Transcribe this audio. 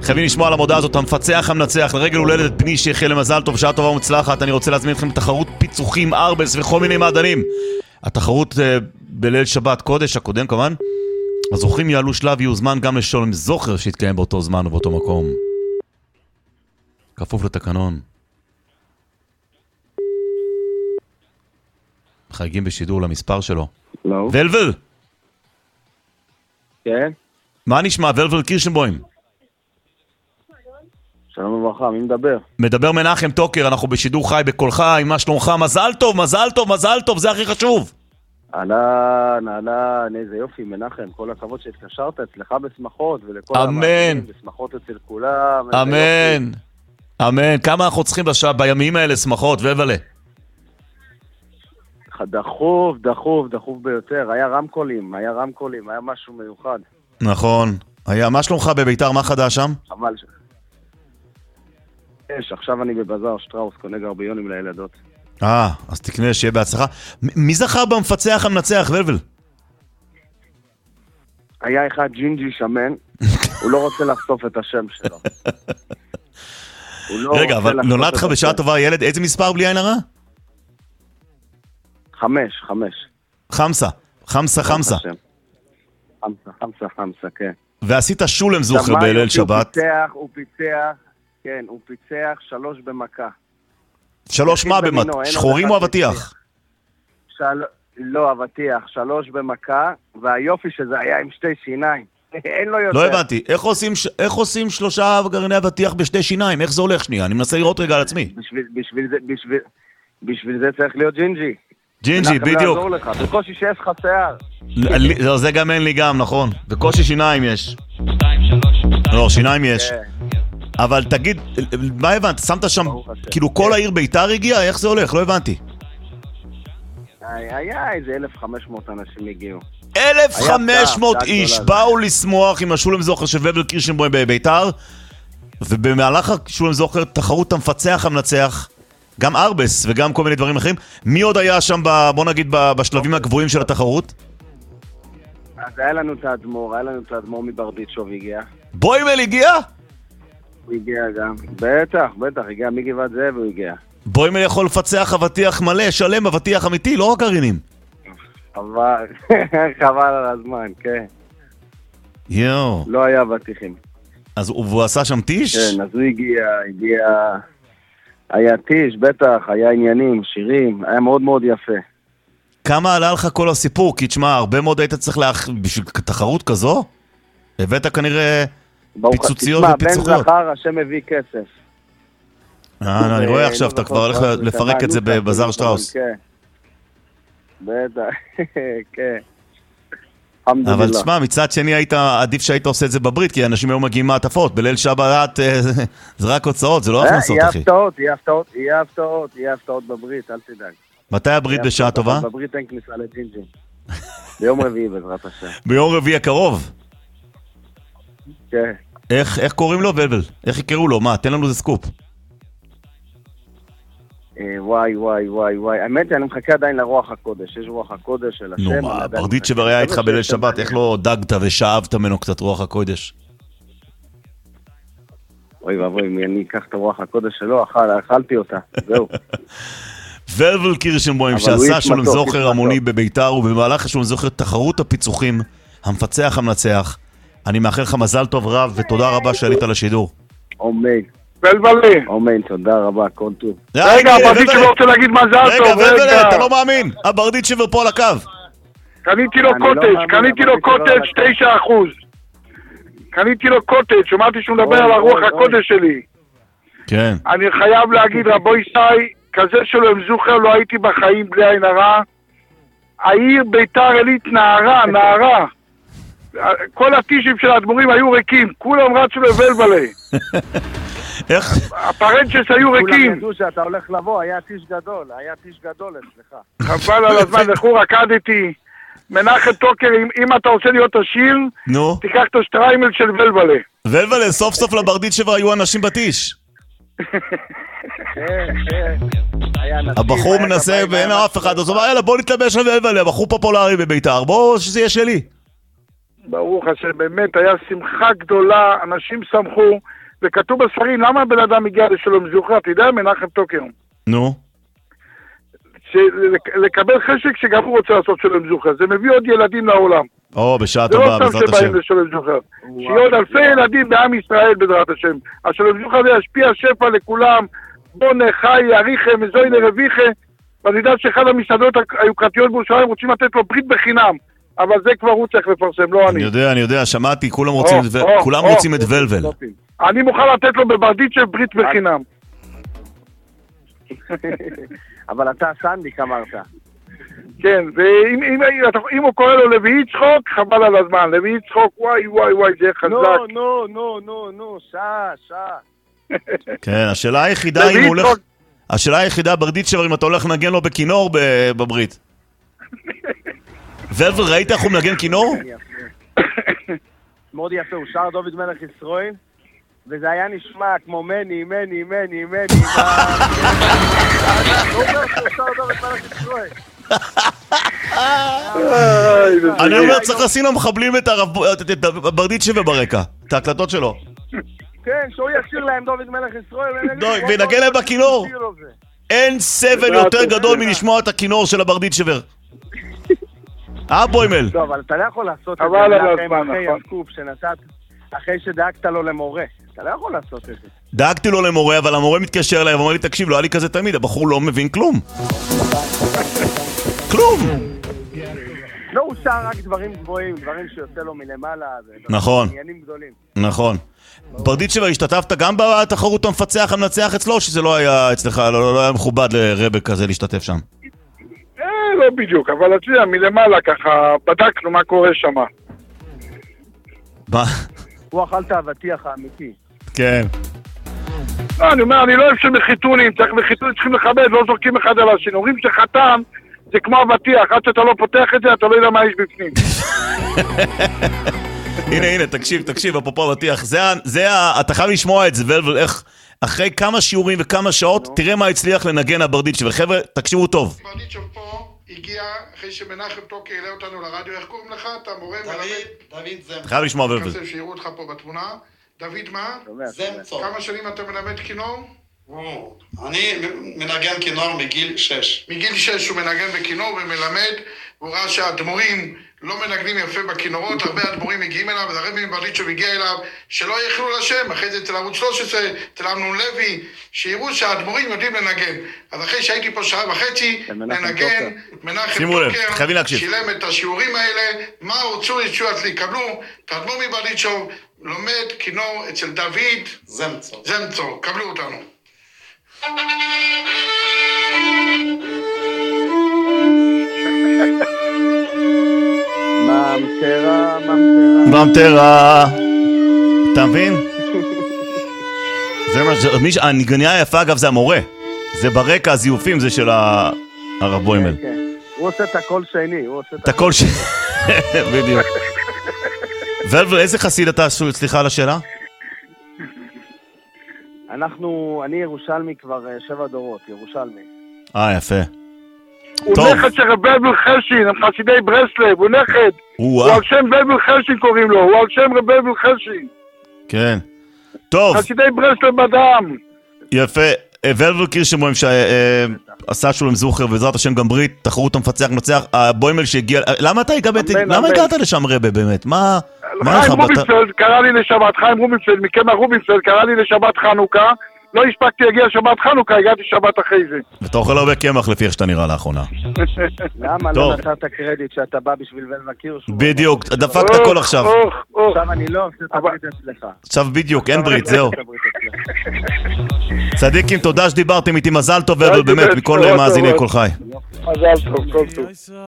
חייבים לשמוע על המודעה הזאת, המפצח המנצח, לרגל הולדת בני שיחיה למזל טוב, שעה טובה ומצלחת. אני רוצה להזמין אתכם לתחרות פיצוחים, ארבס וכל מיני מעדנים. התחרות בליל שבת קודש הקודם כמובן. הזוכים יעלו שלב, יוזמן גם לשולם זוכר שיתקיים באותו זמן ובאותו מקום. כפוף לתקנון. חייגים בשידור למספר שלו. לא. ולבל! כן? מה נשמע? ולבל קירשנבוים. שלום וברכה, מי מדבר? מדבר מנחם טוקר, אנחנו בשידור חי בקולך, עם מה שלומך? מזל טוב, מזל טוב, מזל טוב, זה הכי חשוב. אהלן, איזה יופי, מנחם, כל הכבוד שהתקשרת אצלך בשמחות, ולכל המאזינים בשמחות אצל כולם. אמן, אמן. כמה אנחנו צריכים בימים האלה שמחות, ובלה? דחוף ביותר, היה רמקולים, היה משהו מיוחד. נכון. מה שלומך בביתר, מה חדש שם? חבל עכשיו אני בבזאר שטראוס, קונה גרביונים לילדות. אז תקנה, שיהיה בהצלחה. מי זכר במפצח המנצח, ולבל? היה אחד ג'ינג'י שמן, הוא לא רוצה לחשוף את השם שלו. רגע, אבל נולד לך בשעה טובה ילד, איזה מספר בלי עין הרע? 5. חמסה, כן. ועשית שולם זוכר בליל שבת. הוא פיצח 3 במכה. 3 מה במכה? שחורים או אבטיח? לא, אבטיח, 3 במכה, והיופי שזה היה עם 2 שיניים. אין לו יותר. לא הבנתי, איך עושים 3 גרעיני אבטיח ב2 שיניים? איך זה הולך שנייה? אני מנסה לראות רגע על עצמי. בשביל זה צריך להיות ג'ינג'י. ג'ינג'י, בדיוק. בקושי שיש לך שיער. זה גם אין לי גם, נכון. בקושי שיניים יש. לא, שיניים יש. אבל תגיד, מה הבנת? שמת שם, כאילו כל העיר ביתר הגיע? איך זה הולך? לא הבנתי. היה איזה 1,500 אנשים הגיעו. 1,500 איש באו לשמוח עם השולם זוכר של ולבל קירשנבוים בביתר, ובמהלך השולם זוכר תחרות המפצח המנצח, גם ארבס וגם כל מיני דברים אחרים. מי עוד היה שם, בוא נגיד, בשלבים הגבוהים של התחרות? אז היה לנו את האדמו"ר מברדיצ'וב הגיע. בוימל הגיע? הוא הגיע גם. בטח, הגיע מגבעת זאב הוא הגיע. בוימל יכול לפצח אבטיח מלא, שלם, אבטיח אמיתי, לא רק גרעינים. חבל על הזמן, כן. יואו. לא היה אבטיחים. אז הוא עשה שם טיש? כן, אז הוא הגיע... היה טיש, בטח, היה עניינים, שירים, היה מאוד מאוד יפה. כמה עלה לך כל הסיפור? כי תשמע, הרבה מאוד היית צריך בשביל תחרות כזו? הבאת כנראה פיצוציות ופיצוחיות. בן זכר, השם מביא כסף. אני רואה עכשיו, אתה כבר הולך לפרק את זה בבזאר שטראוס. כן. בטח, כן. אבל תשמע, מצד שני עדיף שהיית עושה את זה בברית, כי אנשים היום מגיעים מעטפות. בליל שבת זה רק הוצאות, זה לא הכנסות, אחי. יהיה הפתעות בברית, אל תדאג. מתי הברית בשעה טובה? בברית אין כניסה לג'ינג'י. ביום רביעי בעזרת השם. ביום רביעי הקרוב? כן. איך קוראים לו, ולבל? איך יקראו לו? מה, תן לנו זה סקופ. וואי. האמת שאני מחכה עדיין לרוח הקודש. יש רוח הקודש של השם. נו מה, ברדיצ'ב היה איתך בליל שבת, איך לא דגת ושאבת ממנו קצת רוח הקודש? אוי ואבוי, אני אקח את הרוח הקודש שלו, אכלתי אותה, זהו. ולבל קירשנבוים שעשה שולם זוכר המוני בביתר, ובמהלך השולם זוכר תחרות הפיצוחים, המפצח המנצח. אני מאחל לך מזל טוב רב, ותודה רבה שעלית לשידור. אמן. ולבלי. אמן, תודה רבה, כל טוב. רגע, הברדיצ'בר רוצה להגיד מזל טוב. רגע, ולבלי, אתה לא מאמין. הברדיצ'בר פה על הקו. קניתי לו קוטג' 9%. שמעתי שהוא מדבר על הרוח הקודש שלי. כן. אני חייב להגיד, רבו ישי, כזה שלו עם זוכר לא הייתי בחיים בלי עין הרע. העיר ביתר עילית נערה. כל הטישים של האדמו"רים היו ריקים, כולם רצו לבלבלי. איך? הפרנצ'ס היו ריקים. כולם ידעו שאתה הולך לבוא, היה טיש גדול, אצלך. חבל על הזמן, לכו רקדתי. מנחם טוקר, אם אתה רוצה להיות עשיר, תיקח את השטריימל של ולבלי. ולבלי, סוף סוף לברדיצ'ב היו אנשים בטיש. הבחור מנסה ואין אף אחד, אז הוא אומר, יאללה, בוא נתלבש על ולבלי, הבחור פופולרי בביתר, בוא שזה יהיה שלי. ברוך השם, באמת היה שמחה גדולה, אנשים שמחו, וכתוב בספרים, למה הבן אדם הגיע לשלום זוכר? אתה יודע, מנחם טוקר. נו. לקבל חשק שגם הוא רוצה לעשות שלום זוכר, זה מביא עוד ילדים לעולם. בשעה טובה, בעזרת השם. זה לא סתם שבאים לשלום זוכר. שיהיה עוד אלפי ילדים בעם ישראל בעזרת השם. השלום זוכר זה ישפיע שפע לכולם, בונה, חי, יריכם, מזוינה, רביכה, ואני יודע שאחד המסעדות היוקרתיות בירושלים רוצים לתת לו ברית בחינם, אבל זה כבר הוא צריך לפרסם, לא אני. אני יודע, שמעתי, כולם רוצים את ולבל. אני מוכן לתת לו בברדיצ'ב ברית בחינם. אבל אתה סנדיק אמרת. כן, ואם הוא קורא לו לוי יצחוק, חבל על הזמן. לוי יצחוק, וואי, זה חזק. נו, שעה. כן, השאלה היחידה ברדיצ'ב, אם אתה הולך לנגן לו בכינור בברית. ולבל, ראית איך הוא מנגן כינור? מאוד יפה, הוא שר דוד מלך ישראל, וזה היה נשמע כמו מני. הוא אומר שהוא שר דוד מלך ישראל. אני אומר, צריך לשים למחבלים את ברדיצ'ב ברקע, את ההקלטות שלו. כן, שהוא ישיר להם דוד מלך ישראל, ונגן להם בכינור. אין סבל יותר גדול מלשמוע את הכינור של הברדיצ'בר. בוימל. טוב, אבל אתה לא יכול לעשות את זה אחרי שדאגת לו למורה. אתה לא יכול לעשות את זה. דאגתי לו למורה, אבל המורה מתקשר אליי ואומר לי, תקשיב, לא היה לי כזה תמיד, הבחור לא מבין כלום. כלום. לא, הוא שר רק דברים גבוהים, דברים שיוצא לו מלמעלה. נכון. עניינים גדולים. נכון. ברדיצ'ב, השתתפת גם בתחרות המפצח המנצח אצלו, שזה לא היה אצלך, לא היה מכובד לרבק כזה להשתתף שם? לא בדיוק, אבל אתה יודע, מלמעלה ככה, בדקנו מה קורה שם. מה? הוא אכל את האבטיח האמיתי. כן. לא, אני אומר, אני לא אוהב שמחיתונים, צריכים לכבד, לא זורקים אחד על השני. אומרים שחתם זה כמו אבטיח, עד שאתה לא פותח את זה, אתה לא יודע מה יש בפנים. הנה, תקשיב, אפרופו אבטיח, אתה חייב לשמוע את זה, ולבל, איך, אחרי כמה שיעורים וכמה שעות, תראה מה הצליח לנגן הברדיצ'ב, וחבר'ה, תקשיבו טוב. ברדיצ'ב פה הגיע אחרי שמנחם טוקר העלה אותנו לרדיו, איך קוראים לך? אתה מורה מלמד? דוד זמצור. אתה חייב לשמוע ולבל. אני חושב שיראו אותך פה בתמונה. דוד מה? זמצור. כמה שנים אתה מלמד כינור? אני מנגן כינור מגיל 6. מגיל 6 הוא מנגן בכינור ומלמד, והוא ראה שהאדמו"רים לא מנגנים יפה בכינורות, הרבה אדמו"רים מגיעים אליו, והרבי מברדיצ'ב הגיע אליו, שלא יחלו לשם, אחרי זה אצל ערוץ 13, אצל אמנון לוי, שיראו שהאדמו"רים יודעים לנגן. אז אחרי שהייתי פה שעה וחצי, לנגן, מנחם טוקר שילם את השיעורים האלה, מה רוצו ישוע אצלי, קבלו, את האדמו"ר מברדיצ'ב לומד כינור אצל דוד זמצור, קבלו אותנו. ממטרה. אתה מבין? הנגניה היפה אגב זה המורה. זה ברקע הזיופים זה של הרב בוימל. הוא עושה את הקול שני. את הקול שני. בדיוק. ולבל, איזה חסיד אתה עשו? סליחה על השאלה? אני ירושלמי כבר 7 דורות, ירושלמי. יפה. הוא נכד של רב בלבל חרשין, הם חסידי ברסלב, הוא נכד. הוא על שם בלבל חרשין קוראים לו, הוא על שם רב בלבל חרשין. כן. טוב. חסידי ברסלב בדם. יפה. ולבל קירשנבוים שעשה שולם זוכר בעזרת השם גם ברית, תחרות המפצח מנצח, הבוימל שהגיע, למה הגעת לשם רבה באמת? מה חיים רובינפלד קרא לי לשבת, חיים רובינפלד מקמח רובינפלד קרא לי לשבת חנוכה, לא הספקתי להגיע שבת חנוכה, הגעתי שבת אחרי זה. ואתה אוכל הרבה קמח לפי איך שאתה נראה לאחרונה. למה לא נתת קרדיט שאתה בא בשביל ולבל קירשנבוים? בדיוק, דפקת הכל עכשיו. עכשיו אני לא עושה את הברית אצלך. עכשיו בדיוק, אין ברית, זהו. צדיקים, תודה שדיברתם איתי, מזל טוב, ולבל באמת, מכל מאזיני כל חי. מזל טוב, כל טוב.